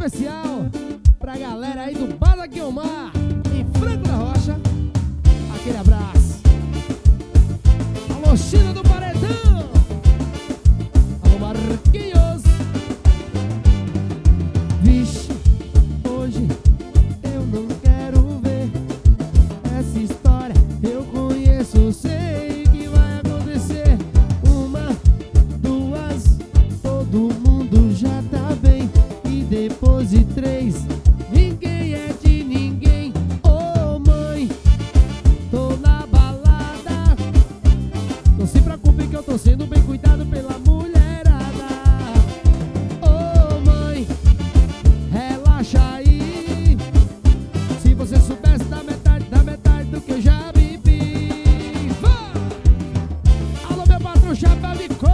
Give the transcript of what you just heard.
especial pra galera aí do Bar da Guiomar, em Franco da Rocha. Aquele abraço. Alô, China do Paredão. Alô, Marquinhos. Vixe, hoje eu não quero ver essa história. Eu conheço, sei que vai acontecer. Uma, duas, todo mundo já tá bem. E depois de três, ninguém é de ninguém. Ô mãe, tô na balada. Não se preocupe que eu tô sendo bem cuidado pela mulherada. Ô mãe, relaxa aí. Se você soubesse da metade do que eu já bebi. Alô, meu patrão Chapa, me